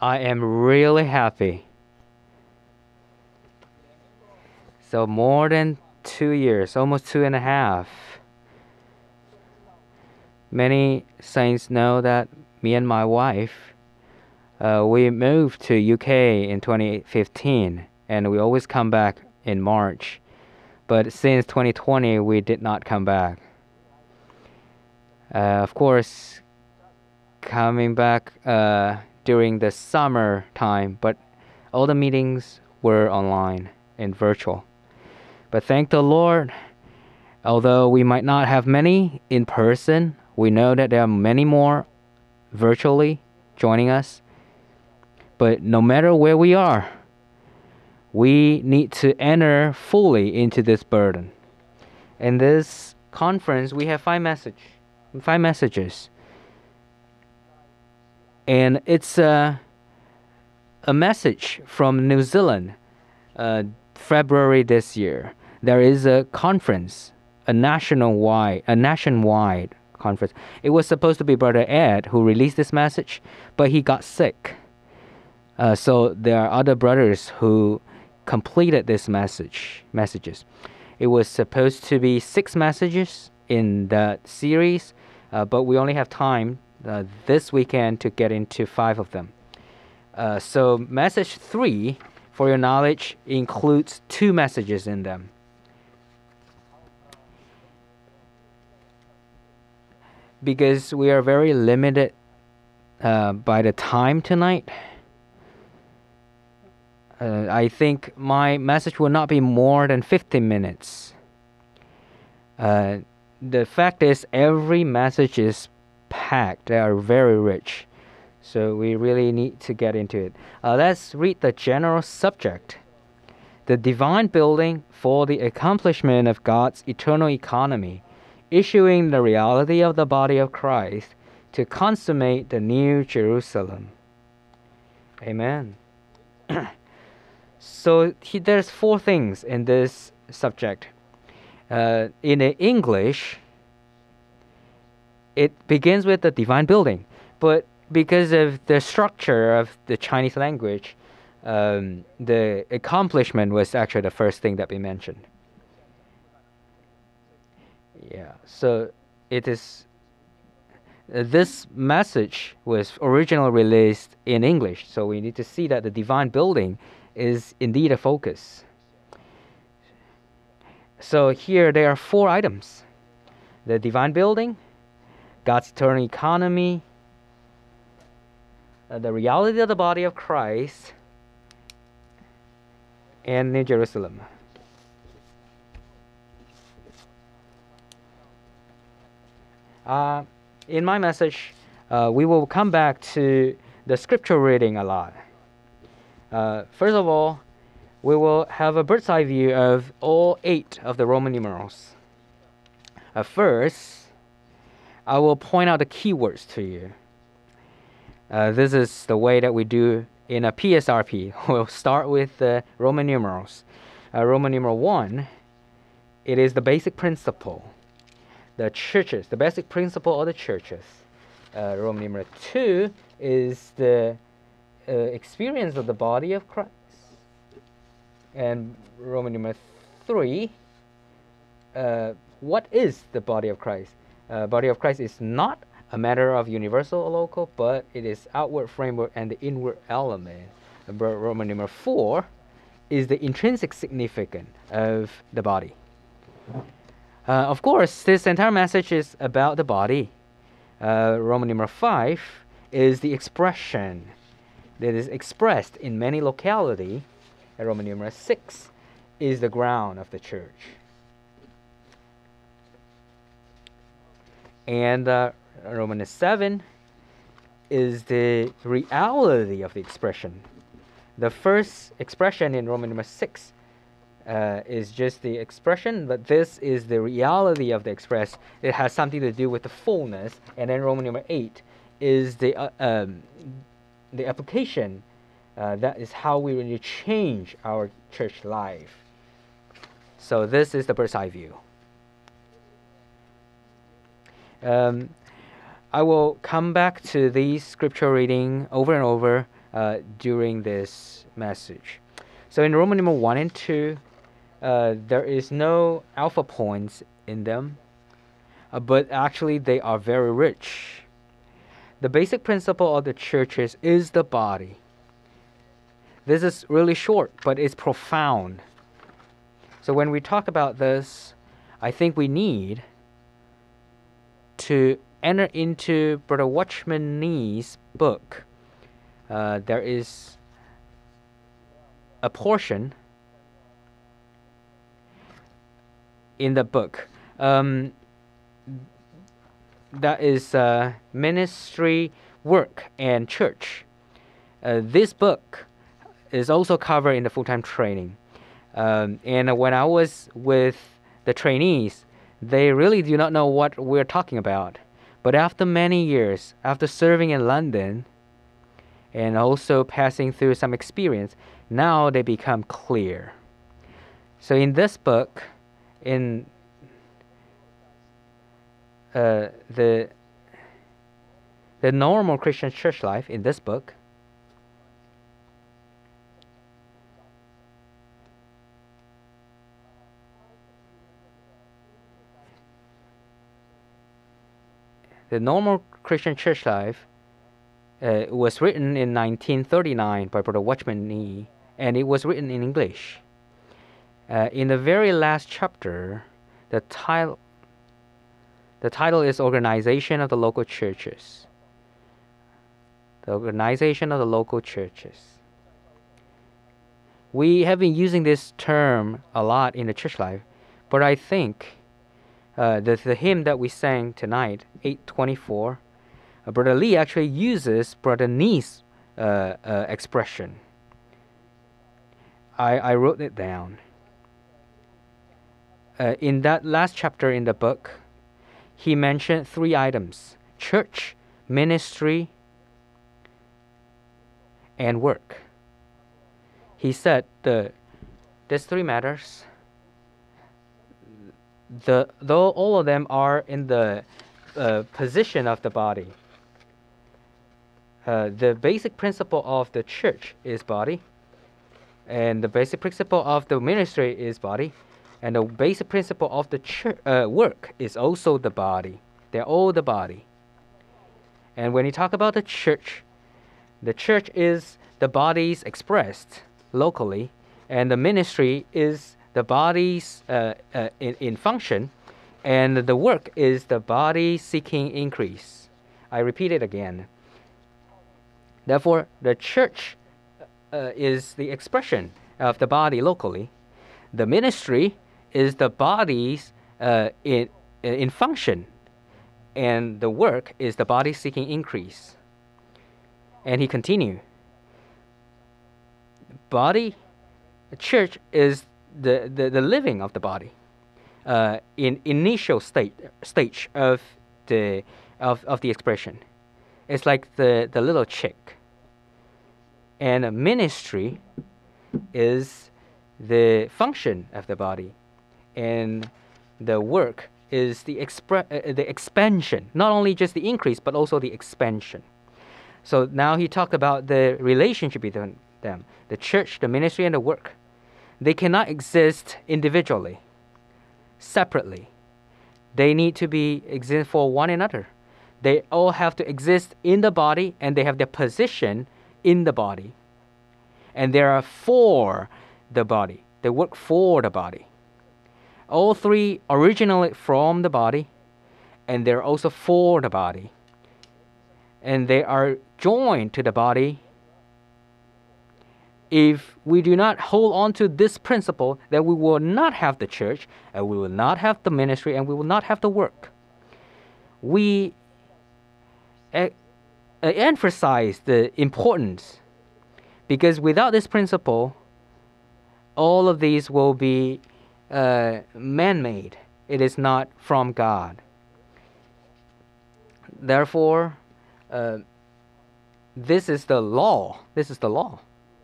I am really happy. So more than 2 years, almost 2.5. Many saints know that me and my wife, we moved to UK in 2015, and we always come back in March. But since 2020, we did not come back. Of course, coming back during the summer time, but all the meetings were online and virtual. But thank the Lord, although we might not have many in person, we know that there are many more virtually joining us. But no matter where we are, we need to enter fully into this burden. In this conference, we have five messages. And it's a message from New Zealand, February this year. There is a conference, a nationwide conference. It was supposed to be Brother Ed who released this message, but he got sick. So there are other brothers who completed this messages. It was supposed to be 6 messages in that series, but we only have time this weekend to get into 5 of them. So message 3, for your knowledge, includes 2 messages in them. Because we are very limited by the time tonight, I think my message will not be more than 15 minutes. The fact is, every message is packed. They are very rich. So we really need to get into it. Let's read the general subject. The divine building for the accomplishment of God's eternal economy, issuing the reality of the body of Christ to consummate the new Jerusalem. Amen. So there's 4 things in this subject. In English, it begins with the divine building, but because of the structure of the Chinese language, the accomplishment was actually the first thing that we mentioned. Yeah, so it is. This message was originally released in English, so we need to see that the divine building is indeed a focus. So here there are 4 items: the divine building, God's eternal economy, the reality of the body of Christ, and New Jerusalem. In my message, we will come back to the scripture reading a lot. First of all, we will have a bird's eye view of all 8 of the Roman numerals. First, I will point out the keywords to you. This is the way that we do in a PSRP. We'll start with the Roman numerals. Roman numeral 1, it is the basic principle. The churches, the basic principle of the churches. Roman numeral 2 is the experience of the body of Christ. And Roman numeral 3, what is the body of Christ? Body of Christ is not a matter of universal or local, but it is outward framework and the inward element. Roman numeral 4 is the intrinsic significance of the body. Of course, this entire message is about the body. Roman numeral 5 is the expression that is expressed in many locality. And Roman numeral 6 is the ground of the church. And Roman 7 is the reality of the expression. The first expression in Roman number 6 is just the expression, but this is the reality of the express. It has something to do with the fullness. And then Roman number 8 is the application. That is how we really change our church life. So this is the bird's eye view. I will come back to these scripture reading over and over during this message. So in Roman number 1 and 2, there is no alpha points in them, but actually they are very rich. The basic principle of the churches is the body. This is really short, but it's profound. So when we talk about this, I think we need to enter into Brother Watchman Nee's book. There is a portion in the book that is ministry, work, and church. This book is also covered in the full-time training. And when I was with the trainees, they really do not know what we're talking about. But after many years, after serving in London and also passing through some experience, now they become clear. So in this book, in the normal Christian church life, in this book, the normal Christian church life was written in 1939 by Brother Watchman Nee, and it was written in English. In the very last chapter, the title is Organization of the Local Churches. The organization of the local churches. We have been using this term a lot in the church life, but I think the hymn that we sang tonight, 824, Brother Lee actually uses Brother Nee's expression. I wrote it down. In that last chapter in the book, he mentioned 3 items: church, ministry, and work. He said these 3 matters, though all of them are in the position of the body. The basic principle of the church is body, and the basic principle of the ministry is body, and the basic principle of the church, work is also the body. They're all the body. And when you talk about the church is the bodies expressed locally, and the ministry is the bodies in function, and the work is the body seeking increase. I repeat it again. Therefore, the church is the expression of the body locally. The ministry is the bodies in function, and the work is the body seeking increase. And he continued, church is the living of the body in initial stage of the expression. It's like the little chick. And a ministry is the function of the body, and the work is the expansion, not only just the increase but also the expansion. So now he talked about the relationship between them, the church, the ministry, and the work. They cannot exist individually, separately. They need to exist for one another. They all have to exist in the body, and they have their position in the body. And they are for the body. They work for the body. All 3 originally from the body, and they're also for the body. And they are joined to the body. If we do not hold on to this principle, then we will not have the church, and we will not have the ministry, and we will not have the work. We emphasize the importance, because without this principle, all of these will be man-made. It is not from God. Therefore, this is the law. This is the law.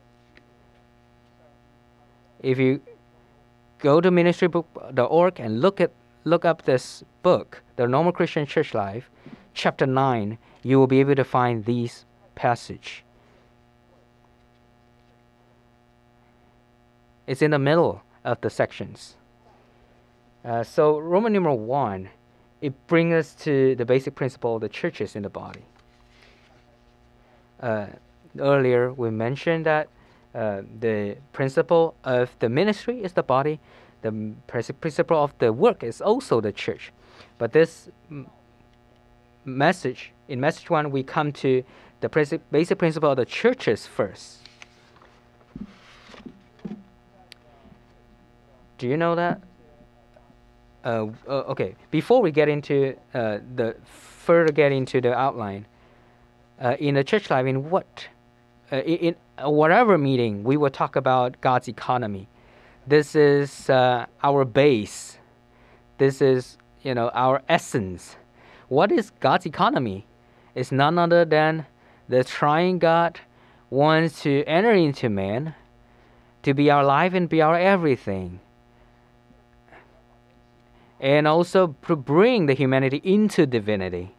If you go to ministrybook.org and look up this book, The Normal Christian Church Life, chapter 9, you will be able to find these passage. It's in the middle of the sections. So Roman numeral 1, it brings us to the basic principle of the churches in the body. Earlier we mentioned that the principle of the ministry is the body. The principle of the work is also the church. But this message, in message 1, we come to the basic principle of the churches first. Do you know that? Okay. Before we get into get into the outline, in the church life, in whatever meeting, we will talk about God's economy. This is our base. This is our essence. What is God's economy? It's none other than the triune God wants to enter into man, to be our life and be our everything, and also to bring the humanity into divinity.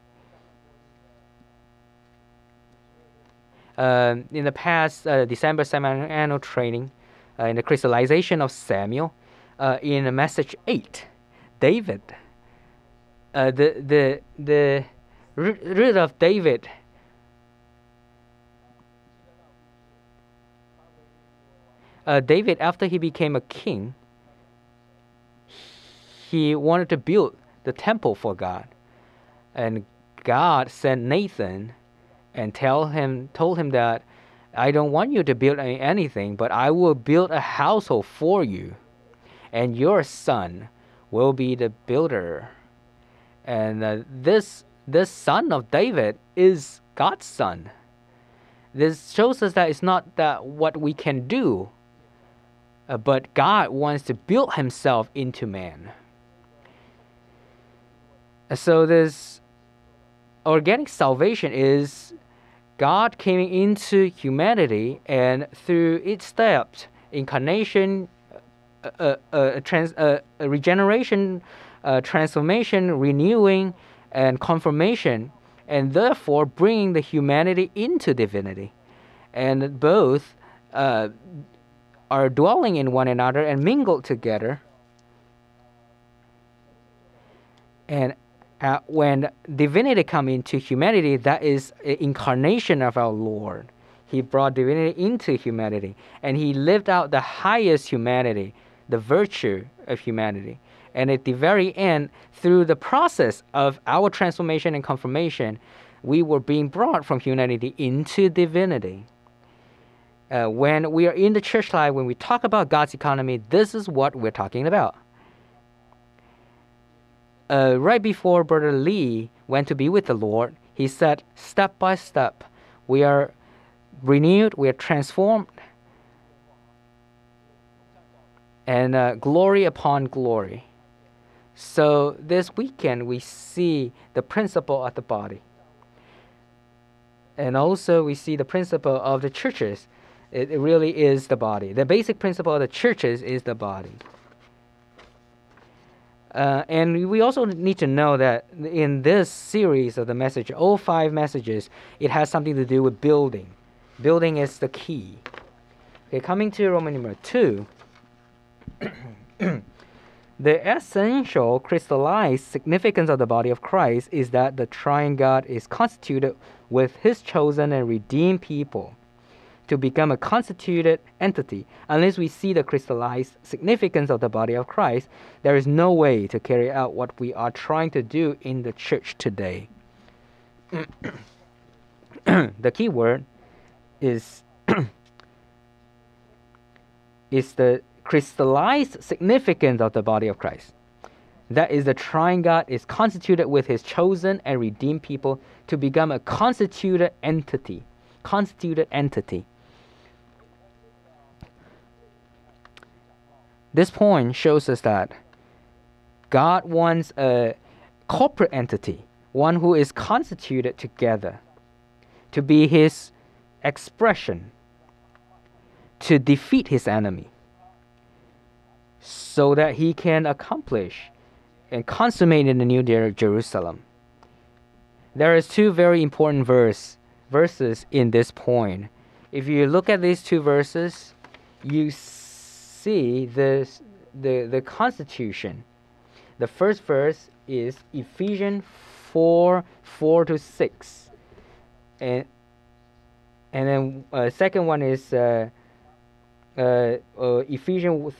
In the past December semi-annual training, in the crystallization of Samuel, in message 8, David, the root of David, David, after he became a king, he wanted to build the temple for God, and God sent Nathan and told him that I don't want you to build anything, but I will build a household for you, and your son will be the builder. And this son of David is God's son. This shows us that it's not that what we can do, but God wants to build himself into man. So this organic salvation is God came into humanity, and through its steps, incarnation, regeneration, transformation, renewing, and confirmation, and therefore bringing the humanity into divinity. And both are dwelling in one another and mingled together. And when divinity come into humanity, that is an incarnation of our Lord. He brought divinity into humanity, and he lived out the highest humanity, the virtue of humanity. And at the very end, through the process of our transformation and confirmation, we were being brought from humanity into divinity. When we are in the church life, when we talk about God's economy, this is what we're talking about. Right before Brother Lee went to be with the Lord, he said, step by step, we are renewed, we are transformed, and glory upon glory. So this weekend, we see the principle of the body. And also we see the principle of the churches. It really is the body. The basic principle of the churches is the body. And we also need to know that in this series of the message, all 5 messages, it has something to do with building. Building is the key. Okay, coming to Roman number 2, the essential crystallized significance of the body of Christ is that the triune God is constituted with his chosen and redeemed people to become a constituted entity. Unless we see the crystallized significance of the body of Christ, there is no way to carry out what we are trying to do in the church today. The key word is the crystallized significance of the body of Christ. That is, the triune God is constituted with his chosen and redeemed people to become a constituted entity. Constituted entity. This point shows us that God wants a corporate entity, one who is constituted together, to be his expression, to defeat his enemy, so that he can accomplish and consummate in the New Jerusalem. There is 2 very important verses in this point. If you look at these 2 verses, you see see this the constitution. The first verse is Ephesians 4:4-6, and then second one is Ephesians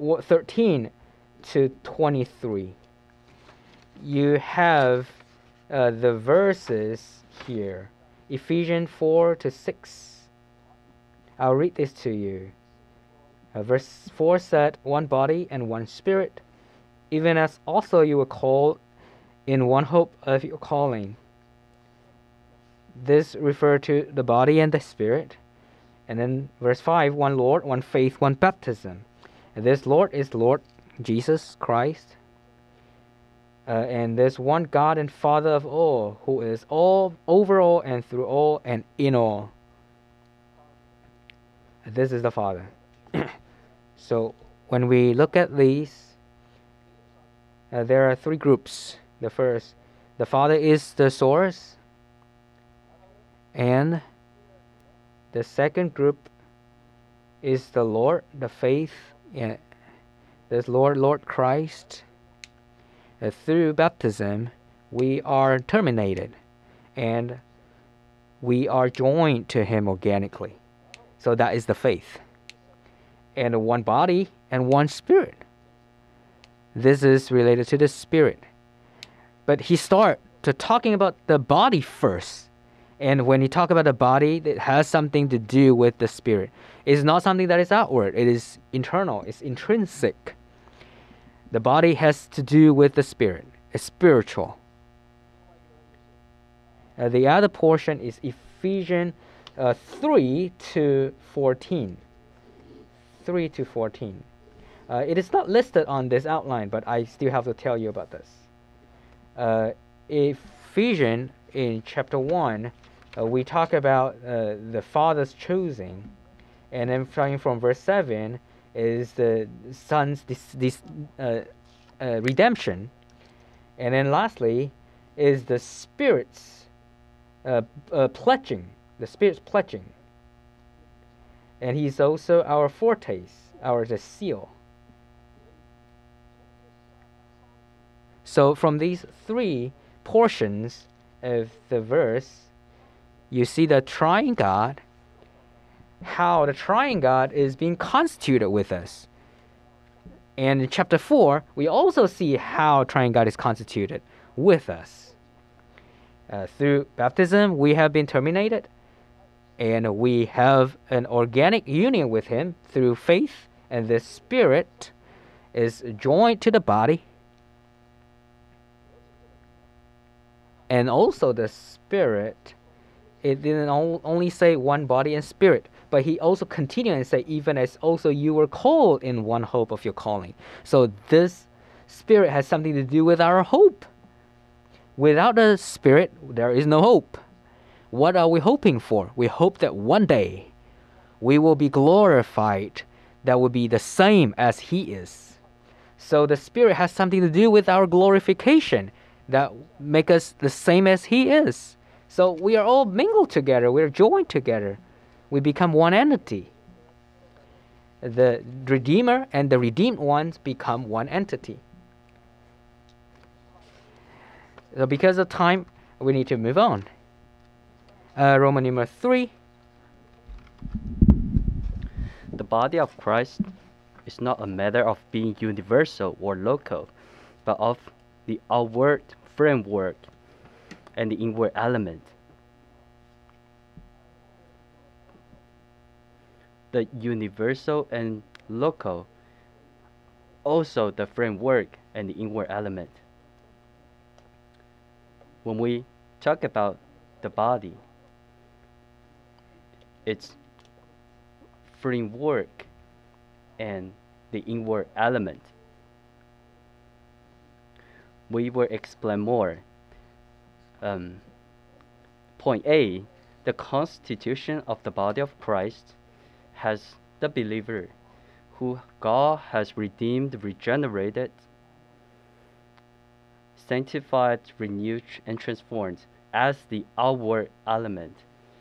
13-23. You have the verses here, Ephesians 4-6. I'll read this to you. Verse 4 said, "One body and one spirit, even as also you were called in one hope of your calling." This refers to the body and the spirit. And then verse 5, "One Lord, one faith, one baptism." And this Lord is Lord Jesus Christ. And there's one God and Father of all, who is all, over all, and through all, and in all. This is the Father. So when we look at these, there are three groups. The first, the Father is the source, and the second group is the Lord, the faith. Yeah, there's Lord Christ. Through baptism, we are terminated, and we are joined to Him organically. So that is the faith. And one body and one spirit. This is related to the spirit. But he starts to talking about the body first. And when he talk about the body, it has something to do with the spirit. It's not something that is outward. It is internal. It's intrinsic. The body has to do with the spirit. It's spiritual. The other portion is Ephesians 3-14. 3-14. It is not listed on this outline, but I still have to tell you about this. Ephesians in chapter 1, we talk about the Father's choosing, and then starting from verse 7 is the Son's redemption, and then lastly is the Spirit's pledging. The Spirit's pledging, and He's also our foretaste, the seal. So from these three portions of the verse, you see the triune God, how the triune God is being constituted with us. And in chapter 4, we also see how triune God is constituted with us. Through baptism, we have been terminated, and we have an organic union with Him through faith, and the Spirit is joined to the body. And also the Spirit, it didn't only say one body and spirit, but he also continued and said, even as also you were called in one hope of your calling. So this Spirit has something to do with our hope. Without the Spirit, there is no hope. What are we hoping for? We hope that one day we will be glorified, that will be the same as He is. So the Spirit has something to do with our glorification, that make us the same as He is. So we are all mingled together. We are joined together. We become one entity. The Redeemer and the redeemed ones become one entity. So because of time, we need to move on. Roman numeral 3. The body of Christ is not a matter of being universal or local, but of the outward framework and the inward element. The universal and local, also the framework and the inward element. When we talk about the body, its framework and the inward element, we will explain more. Point A, the constitution of the body of Christ has the believer who God has redeemed, regenerated, sanctified, renewed, and transformed as the outward element.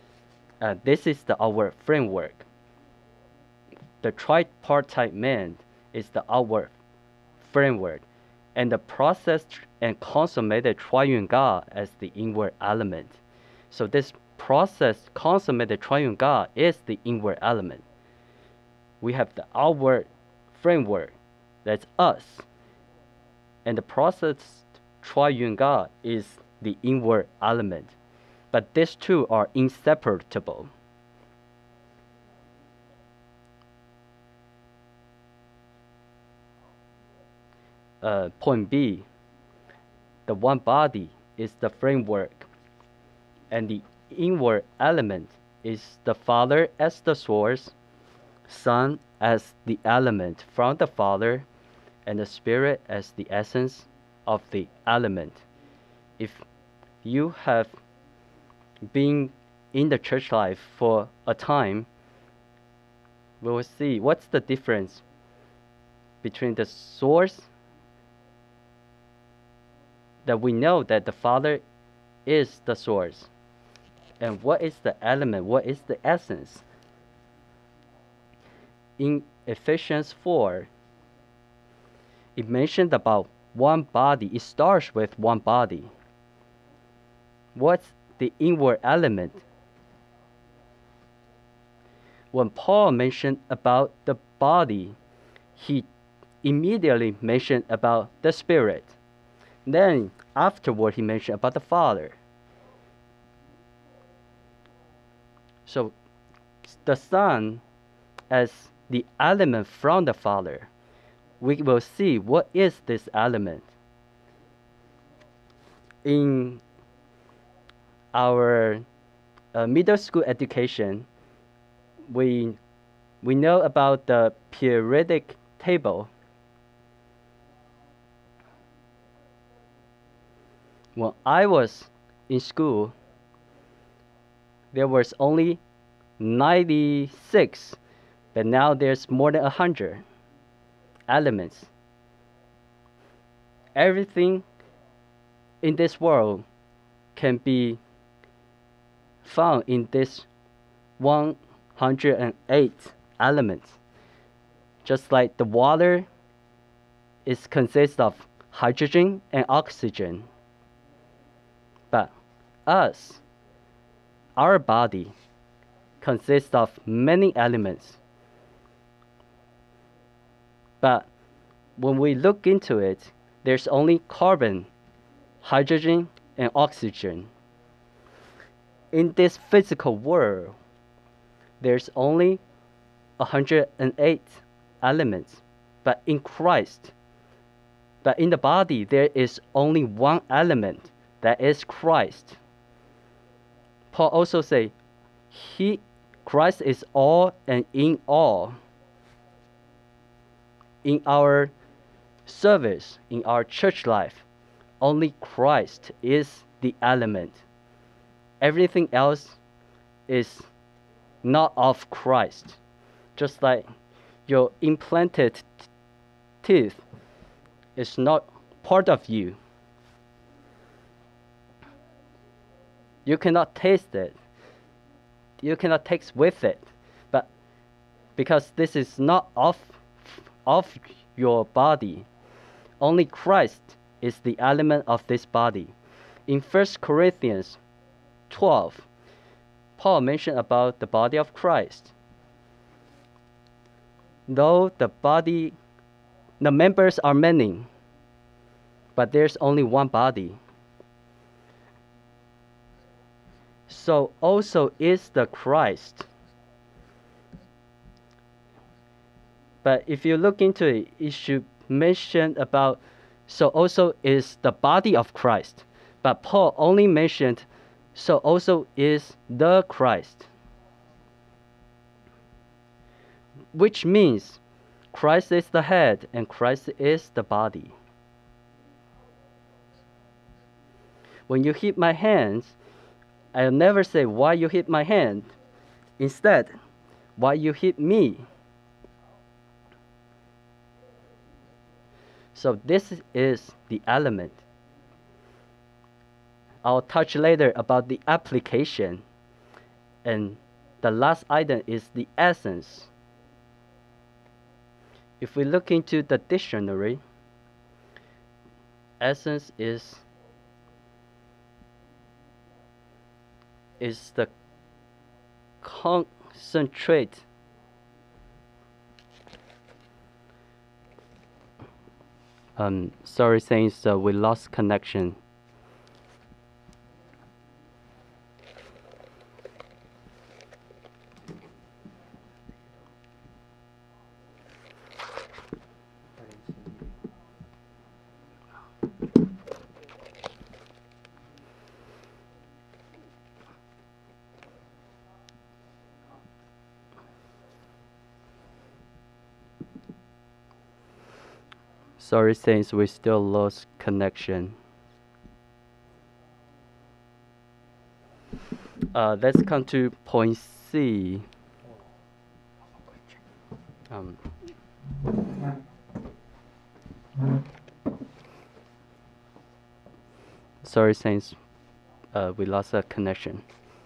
This is the outward framework. The tripartite man is the outward framework, and the processed and consummated triune God as the inward element. So this processed, consummated triune God is the inward element. We have the outward framework, that's us, and the processed triune God is the inward element. But these two are inseparable. Point B, the one body is the framework, and the inward element is the Father as the source, Son as the element from the Father, and the Spirit as the essence of the element. If you have been in the church life for a time, we will see what's the difference between the source that we know that the Father is the source, and what is the element, what is the essence. In Ephesians 4, it mentioned about one body. It starts with one body. What's the inward element? When Paul mentioned about the body, he immediately mentioned about the Spirit. Then afterward, he mentioned about the Father. So the Son as the element from the Father, we will see what is this element. In our middle school education, we know about the periodic table. When I was in school, there was only 96, but now there's more than 100 elements. Everything in this world can be found in this 108 elements. Just like the water consists of hydrogen and oxygen. But us, our body, consists of many elements. But when we look into it, there's only carbon, hydrogen, and oxygen. In this physical world, there's only 108 elements. But in Christ, but in the body, there is only one element, that is Christ. Paul also say, Christ is all and in all. In our service, in our church life, only Christ is the element. Everything else is not of Christ. Just like your implanted teeth is not part of you. You cannot taste it. You cannot taste with it. But because this is not of your body, only Christ is the element of this body. In 1 Corinthians 12, Paul mentioned about the body of Christ. Though the members are many, but there's only one body. So also is the Christ. But if you look into it, it should mention about, so also is the body of Christ. But Paul only mentioned, so also is the Christ. Which means Christ is the head and Christ is the body. When you hit my hands, I'll never say why you hit my hand. Instead, why you hit me. So this is the element. I'll touch later about the application. And the last item is the essence. If we look into the dictionary, essence is the concentrate sorry Saints, we lost connection. Sorry Saints, we still lost connection. Let's come to point C. Sorry Saints, we lost a connection.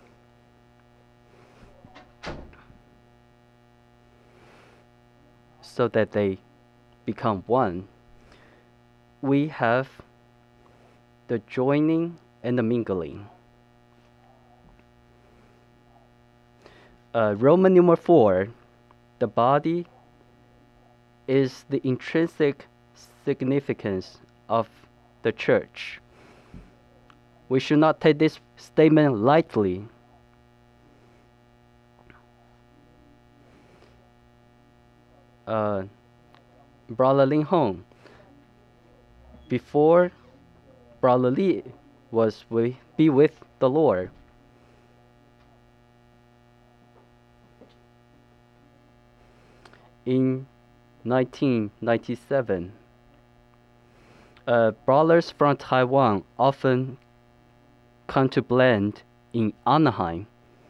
So that they become one, we have the joining and the mingling. Roman numeral 4, the body is the intrinsic significance of the church. We should not take this statement lightly. Brother Lin Hong, before Brother Lee was be with the Lord, in 1997, brothers from Taiwan often come to blend in Anaheim.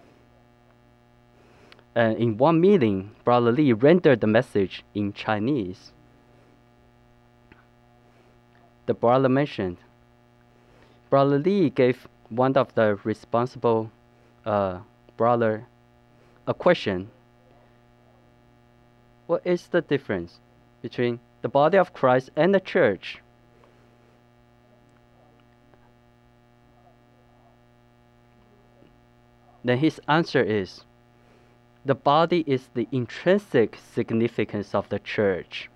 And in one meeting, Brother Lee rendered the message in Chinese. The brother mentioned, Brother Lee gave one of the responsible brother a question. What is the difference between the body of Christ and the church? Then his answer is, the body is the intrinsic significance of the church.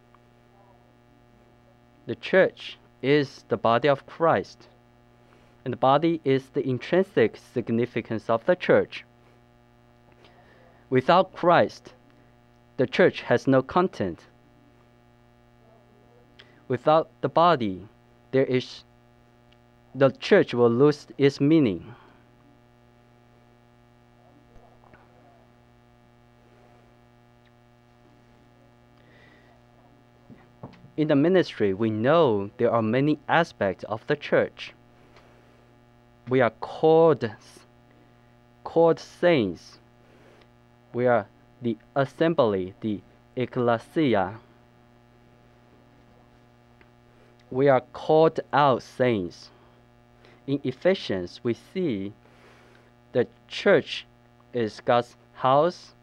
The church is the body of Christ, and the body is the intrinsic significance of the church. Without Christ, the church has no content. Without the body, the church will lose its meaning. In the ministry, we know there are many aspects of the church. We are called saints. We are the assembly, the ecclesia. We are called out saints. In Ephesians, we see the church is God's house,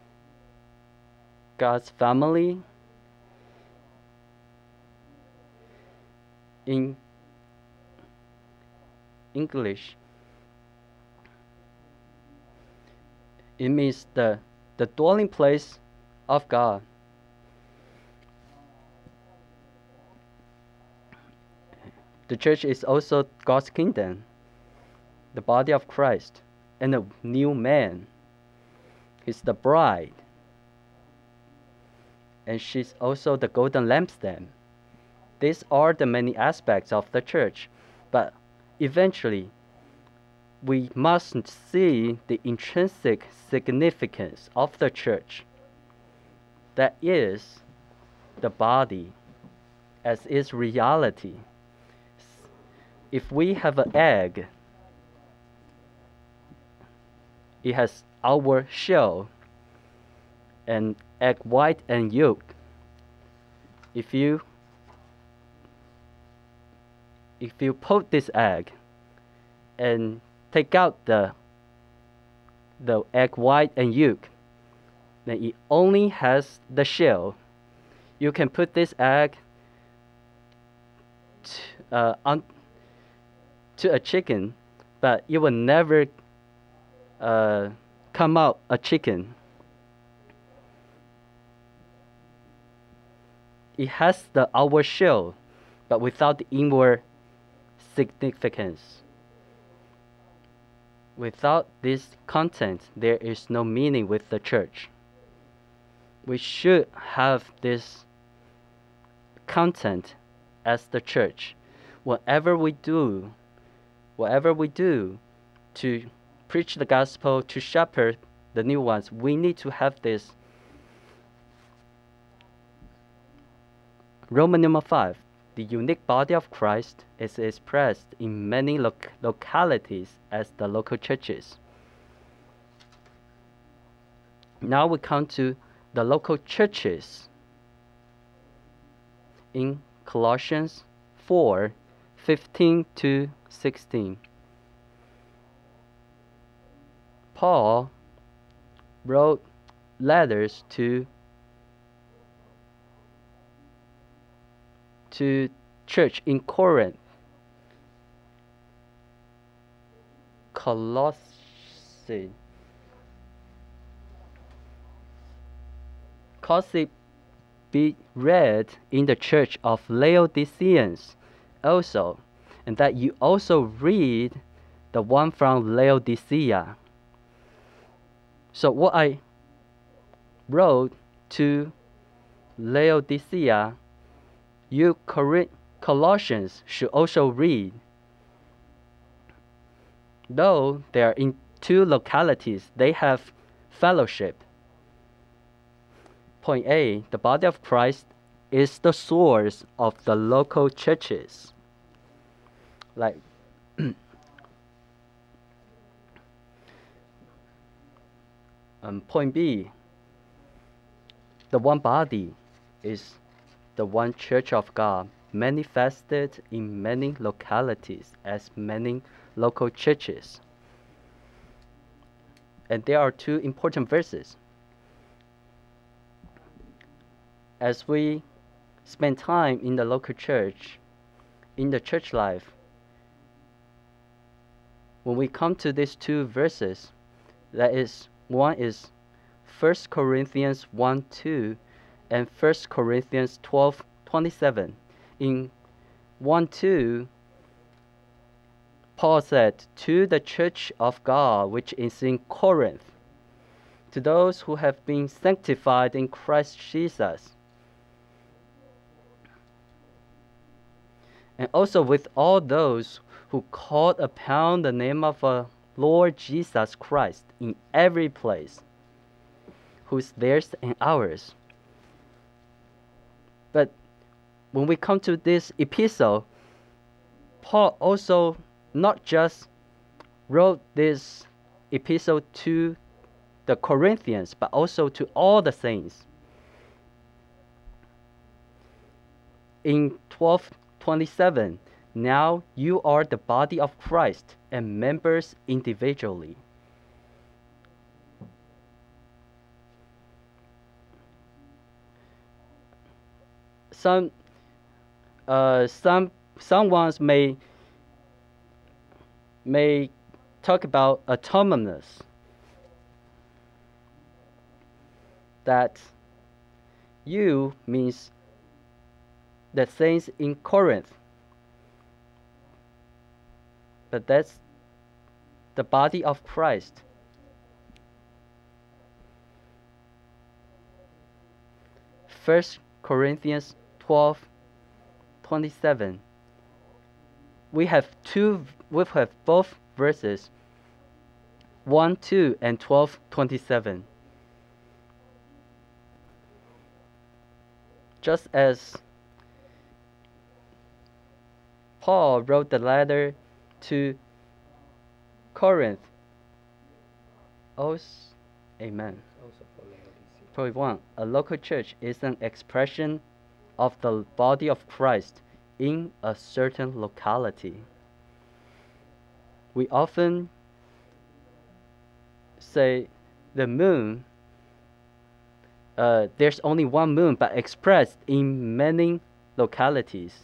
God's family. In English, it means the dwelling place of God. The church is also God's kingdom, the body of Christ, and a new man. He's the bride, and she's also the golden lampstand. These are the many aspects of the church, but eventually we must see the intrinsic significance of the church. That is the body as its reality. If we have an egg, it has our shell and egg white and yolk. If you poke this egg and take out the egg white and yolk, then it only has the shell. you can put this egg on to a chicken, but it will never come out a chicken. It has the outward shell, but without the inward significance. Without this content, there is no meaning with the church. We should have this content as the church. Whatever we do to preach the gospel, to shepherd the new ones, we need to have this. Roman number 5. The unique body of Christ is expressed in many localities as the local churches. Now we come to the local churches in Colossians 4:15-16. Paul wrote letters to church in Corinth. Colossae. Cause it be read in the church of Laodiceans also, and that you also read the one from Laodicea. So what I wrote to Laodicea, you Colossians should also read. Though they are in 2 localities, they have fellowship. Point A, the body of Christ is the source of the local churches. Like point B, the one body is the one church of God, manifested in many localities as many local churches. And there are 2 important verses. As we spend time in the local church, in the church life, when we come to these 2 verses, that is, one is 1 Corinthians 1:2 and 1 Corinthians 12:27. In 1:2, Paul said, to the church of God which is in Corinth, to those who have been sanctified in Christ Jesus, and also with all those who called upon the name of our Lord Jesus Christ in every place, who's theirs and ours. But when we come to this epistle, Paul also not just wrote this epistle to the Corinthians, but also to all the saints. In 12:27, now you are the body of Christ and members individually. Someone may talk about autonomous, that you means the saints in Corinth, but that's the body of Christ. First Corinthians 12:27. We have both verses, 1:2 and 12:27. Just as Paul wrote the letter to Corinth. Amen. Point 1. A local church is an expression of the body of Christ in a certain locality. We often say the moon there's only one moon, but expressed in many localities.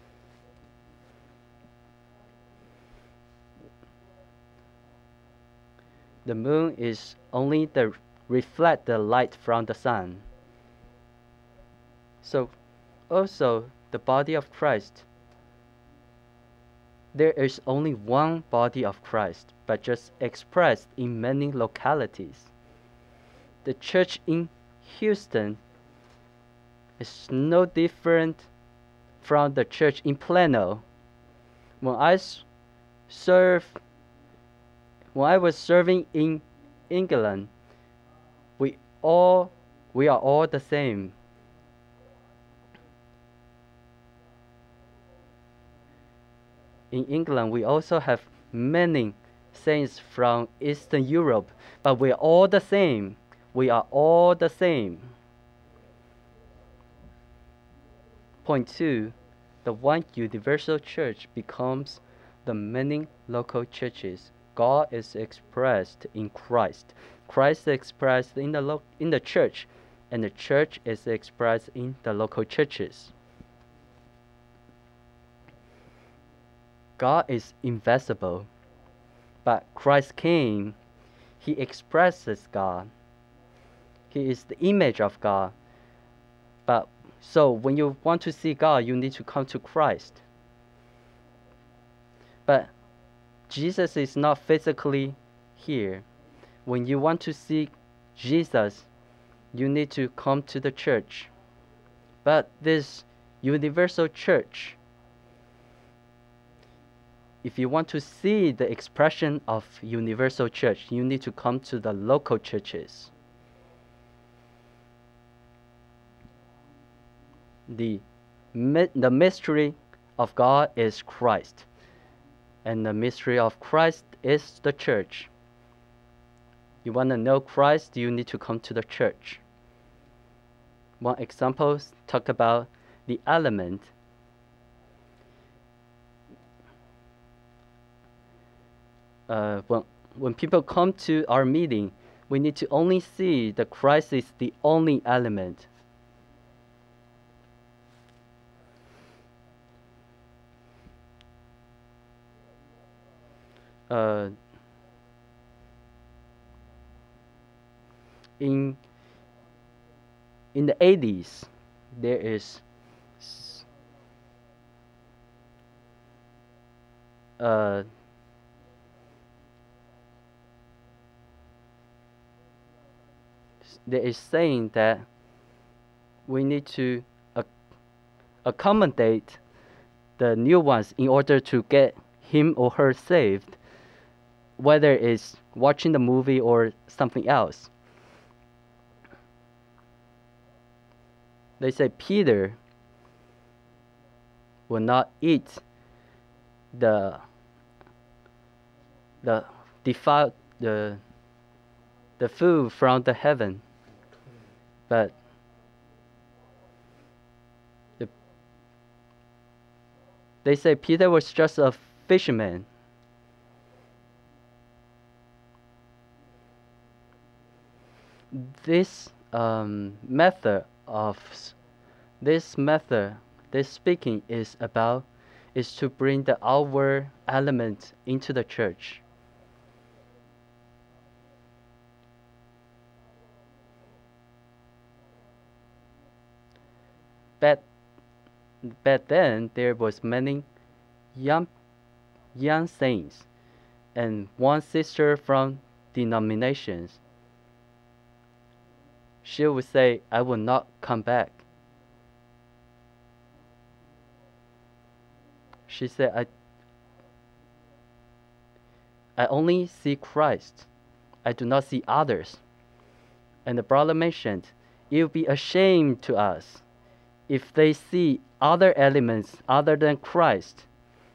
The moon is only the reflect the light from the sun. So also the body of Christ, there is only one body of Christ, but just expressed in many localities. The church in Houston is no different from the church in Plano. When I was serving in England, we are all the same. In England, we also have many saints from Eastern Europe, but we are all the same. We are all the same. Point 2, the one universal church becomes the many local churches. God is expressed in Christ. Christ is expressed in the church, and the church is expressed in the local churches. God is invisible, but Christ came. He expresses God. He is the image of God. But so when you want to see God, you need to come to Christ. But Jesus is not physically here. When you want to see Jesus, you need to come to the church. But this universal church, if you want to see the expression of universal church, you need to come to the local churches. The mystery of God is Christ, and the mystery of Christ is the church. You want to know Christ, you need to come to the church. One example talk about the element. When people come to our meeting, we need to only see that Christ is the only element. In the 80s, there is saying that we need to accommodate the new ones in order to get him or her saved, whether it's watching the movie or something else. They say Peter will not eat the food from the heaven, but they say Peter was just a fisherman. This speaking is to bring the outward element into the church. Back then there was many young saints and one sister from denominations. She would say, "I will not come back." She said, I only see Christ. I do not see others. And the brother mentioned, it will be a shame to us if they see other elements other than Christ.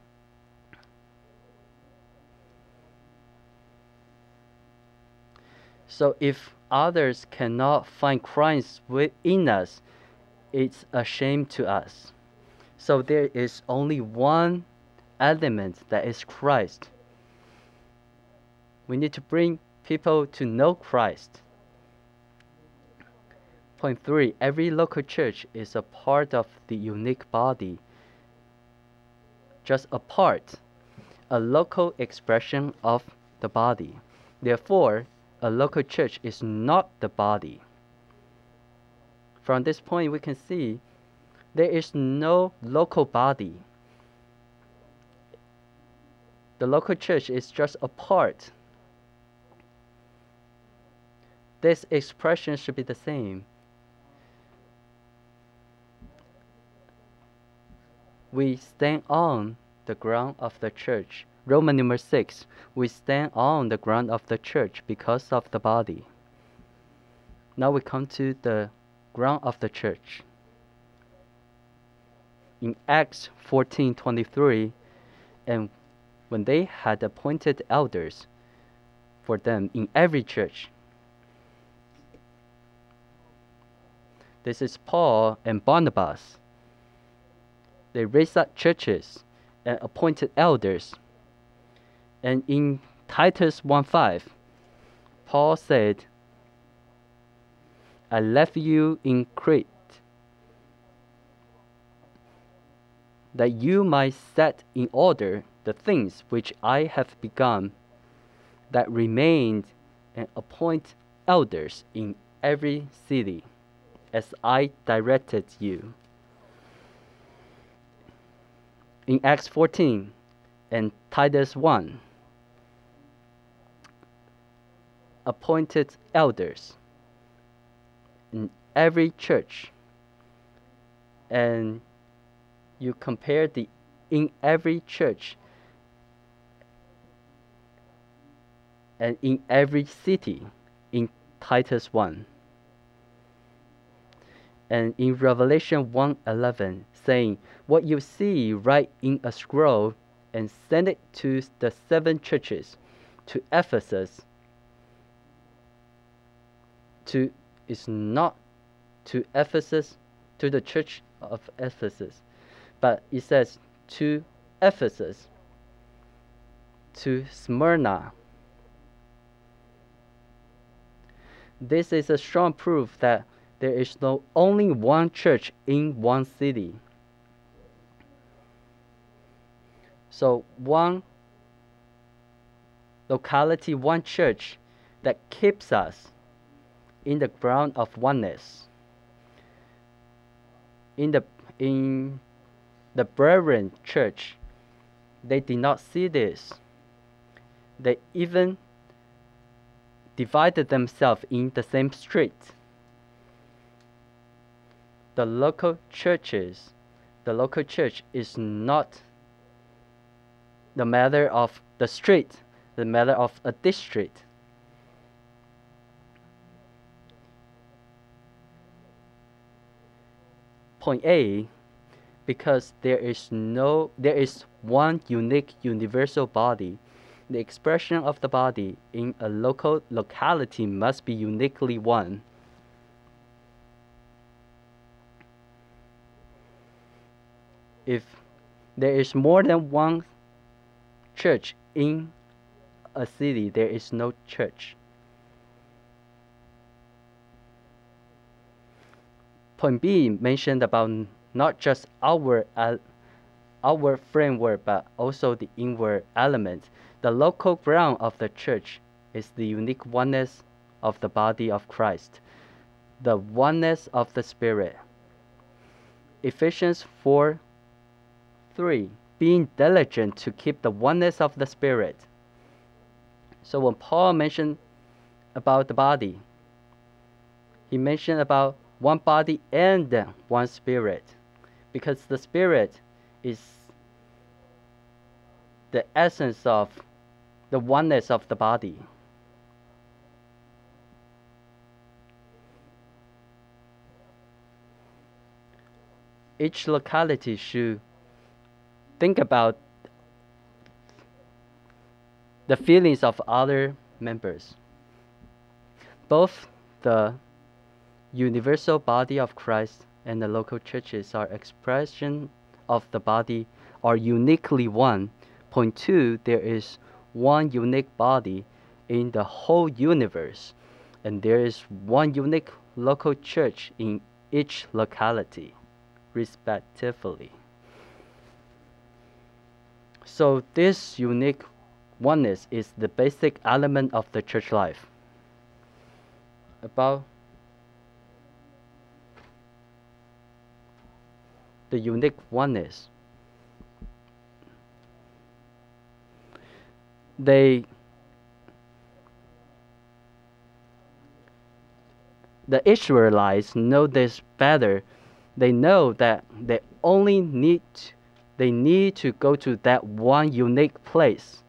So if others cannot find Christ within us, it's a shame to us. So there is only one element, that is Christ. We need to bring people to know Christ. Point 3, every local church is a part of the unique body. Just a part, a local expression of the body. Therefore, a local church is not the body. From this point, we can see there is no local body. The local church is just a part. This expression should be the same. We stand on the ground of the church. Roman number 6, we stand on the ground of the church because of the body. Now we come to the ground of the church. In Acts 14:23, and when they had appointed elders for them in every church. This is Paul and Barnabas. They raised up churches and appointed elders. And in Titus 1:5, Paul said, I left you in Crete, that you might set in order the things which I have begun, that remained, and appoint elders in every city, as I directed you. In Acts 14 and Titus 1, appointed elders in every church, and you compare the in every church and in every city in Titus 1. And in Revelation 1:11, saying, what you see, write in a scroll and send it to the 7 churches, to Ephesus, is not to Ephesus, to the church of Ephesus, but it says to Ephesus, to Smyrna. This is a strong proof that there is no only one church in one city. So one locality, one church that keeps us in the ground of oneness. In the Berean church, they did not see this. They even divided themselves in the same street. The local church is not the matter of the street, the matter of a district. Point A, because there is one unique universal body, the expression of the body in a locality must be uniquely one. If there is more than one church in a city, there is no church. Point B mentioned about not just our framework, but also the inward element. The local ground of the church is the unique oneness of the body of Christ, the oneness of the Spirit. Ephesians 4:3, being diligent to keep the oneness of the Spirit. So when Paul mentioned about the body, he mentioned about one body and one Spirit, because the Spirit is the essence of the oneness of the body. Each locality should think about the feelings of other members. Both the universal body of Christ and the local churches are expression of the body, are uniquely one. Point 2, there is one unique body in the whole universe. and there is one unique local church in each locality, respectively. So this unique oneness is the basic element of the church life. About the unique oneness, the Israelites know this better. They know that they need to go to that one unique place.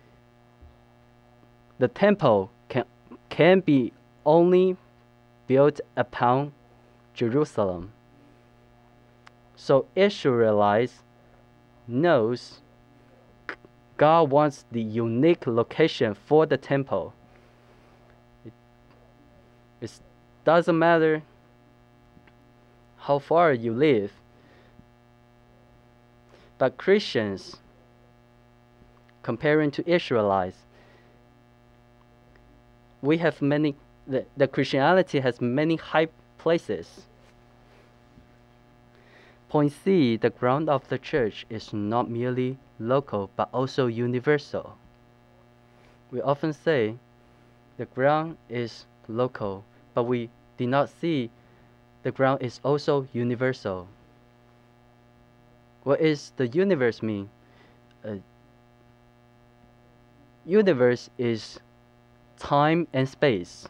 The temple can be only built upon Jerusalem. So Israelites knows God wants the unique location for the temple. It doesn't matter how far you live. But Christians, comparing to Israelites, we have many, the Christianity has many high places. Point C, the ground of the church is not merely local but also universal. We often say the ground is local, but we did not see the ground is also universal. What is the universe mean? Universe is time and space.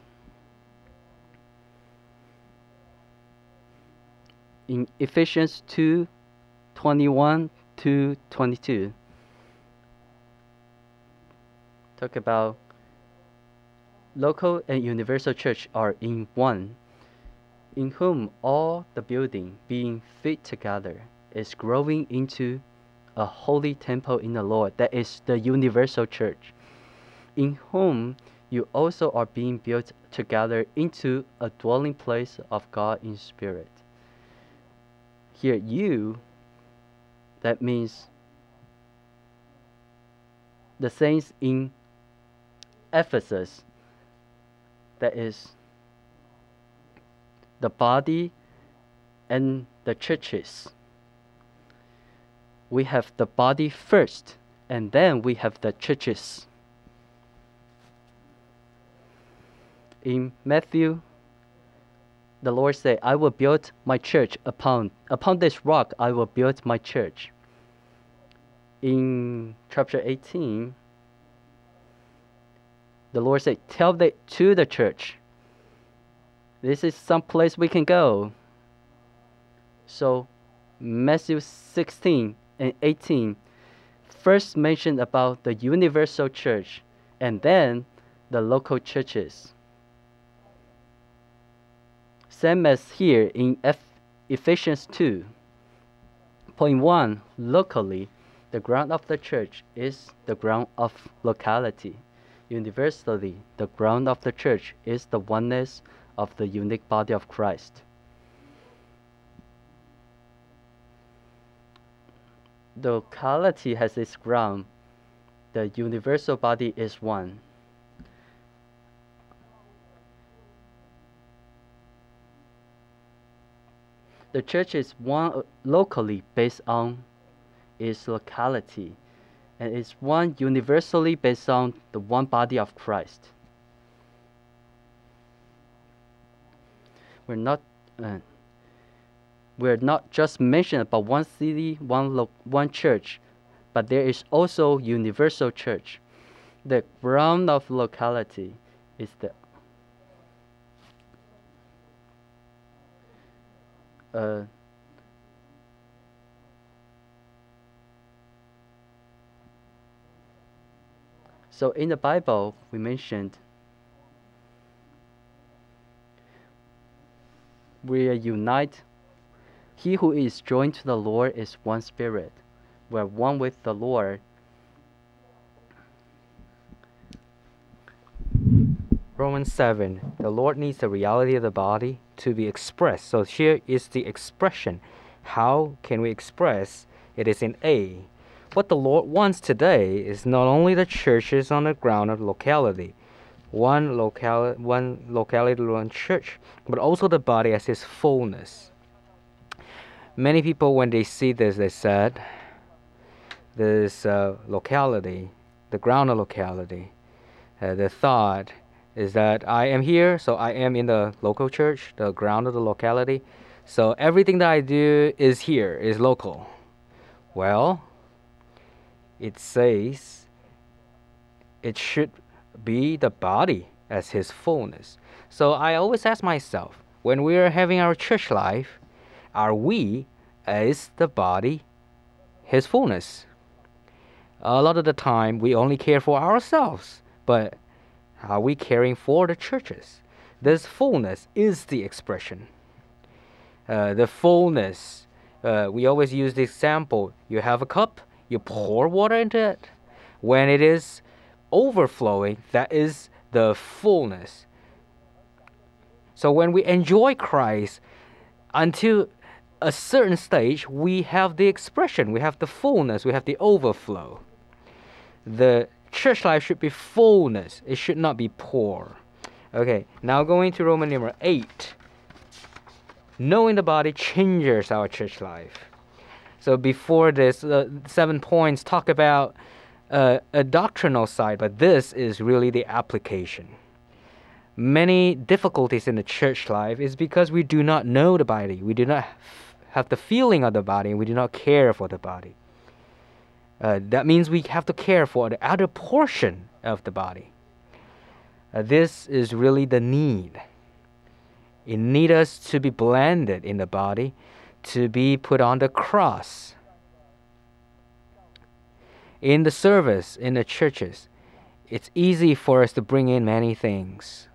In Ephesians 2:21-22, talk about local and universal church are in one, in whom all the building being fit together is growing into a holy temple in the Lord, that is the universal church, in whom you also are being built together into a dwelling place of God in spirit. Here, you, that means the saints in Ephesus, that is the body and the churches. We have the body first, and then we have the churches. In Matthew, the Lord said, I will build my church upon this rock I will build my church. In chapter 18, the Lord said, tell that to the church. This is some place we can go. So Matthew 16 and 18 first mentioned about the universal church and then the local churches. Same as here in Ephesians 2.1, locally, the ground of the church is the ground of locality. Universally, the ground of the church is the oneness of the unique body of Christ. The locality has its ground. The universal body is one. The church is one locally based on its locality, and is one universally based on the one body of Christ. We're not just mentioned about one city, one church, but there is also universal church. The ground of locality is the so in the Bible we mentioned we are unite. He who is joined to the Lord is one spirit. We are one with the Lord. Romans 7. The Lord needs the reality of the body to be expressed. So here is the expression. How can we express? It is in A. What the Lord wants today is not only the churches on the ground of locality, one locality, one church, but also the body as His fullness. Many people, when they see this, they said, this locality, the ground locality, the thought is that I am here, so I am in the local church, the ground of the locality. So everything that I do is here, is local. Well, it says it should be the body as His fullness. So I always ask myself, when we are having our church life, are we as the body His fullness? A lot of the time we only care for ourselves, but are we caring for the churches? This fullness is the expression. The fullness, we always use the example, you have a cup, you pour water into it. When it is overflowing, that is the fullness. So when we enjoy Christ, until a certain stage, we have the expression, we have the fullness, we have the overflow. The church life should be fullness. It should not be poor. Okay, now going to Roman number 8. Knowing the body changes our church life. So before this, 7 points talk about a doctrinal side, but this is really the application. Many difficulties in the church life is because we do not know the body. We do not have the feeling of the body, and we do not care for the body. That means we have to care for the other portion of the body. This is really the need. It needs us to be blended in the body, to be put on the cross. In the service, in the churches, it's easy for us to bring in many things.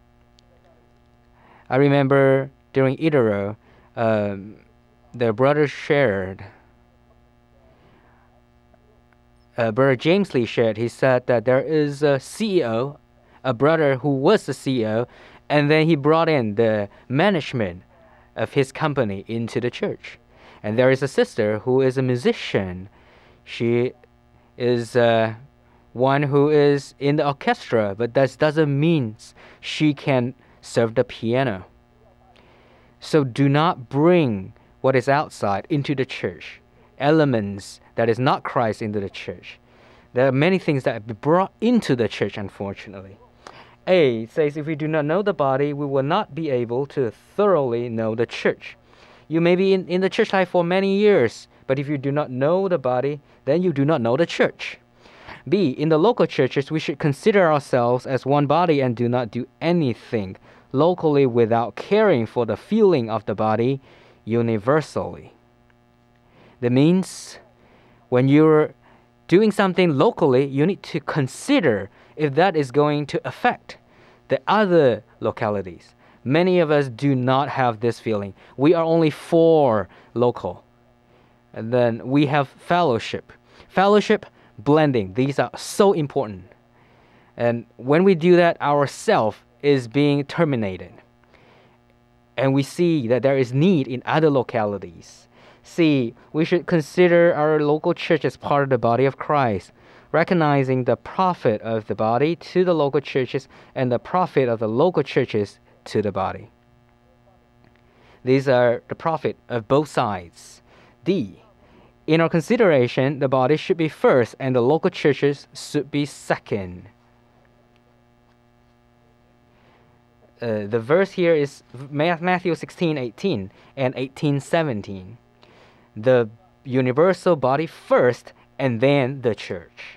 I remember during Itero, the brothers shared, Brother James Lee shared, he said that there is a CEO, a brother who was the CEO, and then he brought in the management of his company into the church. And there is a sister who is a musician. She is one who is in the orchestra, but that doesn't mean she can serve the piano. So do not bring what is outside into the church, elements that is not Christ into the church. There are many things that have been brought into the church, unfortunately. A says, if we do not know the body, we will not be able to thoroughly know the church. You may be in the church life for many years, but if you do not know the body, then you do not know the church. B, in the local churches, we should consider ourselves as one body and do not do anything locally without caring for the feeling of the body universally. That means when you're doing something locally, you need to consider if that is going to affect the other localities. Many of us do not have this feeling. We are only for local. And then we have fellowship. Fellowship, blending. These are so important. And when we do that, our self is being terminated. And we see that there is need in other localities. C, we should consider our local church as part of the body of Christ, recognizing the profit of the body to the local churches and the profit of the local churches to the body. These are the profit of both sides. D, in our consideration, the body should be first and the local churches should be second. The verse here is Matthew 16:18 and 18:17. The universal body first and then the church.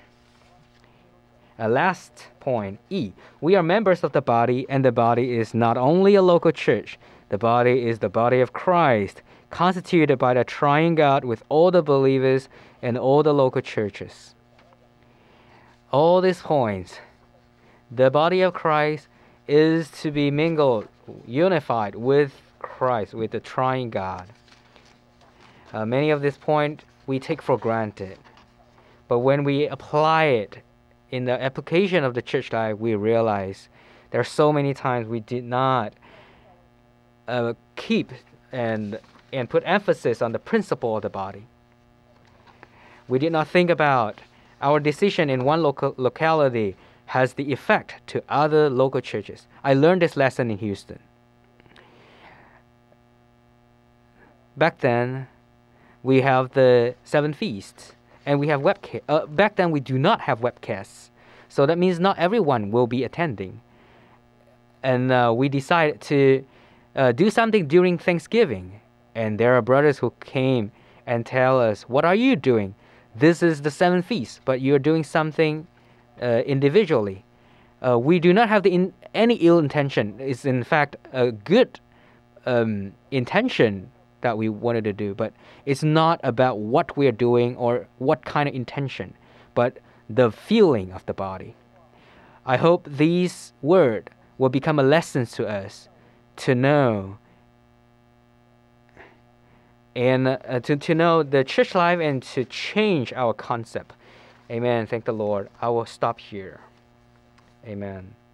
Last point, E. We are members of the body, and the body is not only a local church. The body is the body of Christ, constituted by the triune God with all the believers and all the local churches. All these points, the body of Christ is to be mingled, unified with Christ, with the triune God. Many of these points we take for granted. But when we apply it in the application of the church life, we realize there are so many times we did not keep and put emphasis on the principle of the body. We did not think about our decision in one locality has the effect to other local churches. I learned this lesson in Houston. Back then, we have the 7 feasts, and we have webcasts. Back then, we do not have webcasts, so that means not everyone will be attending. And we decided to do something during Thanksgiving, and there are brothers who came and tell us, "What are you doing? This is the 7 feasts, but you're doing something individually." We do not have any ill intention. It's in fact a good intention that we wanted to do, but it's not about what we're doing or what kind of intention, but the feeling of the body. I hope these words will become a lesson to us to know and to know the church life and to change our concept. Amen. Thank the Lord. I will stop here. Amen.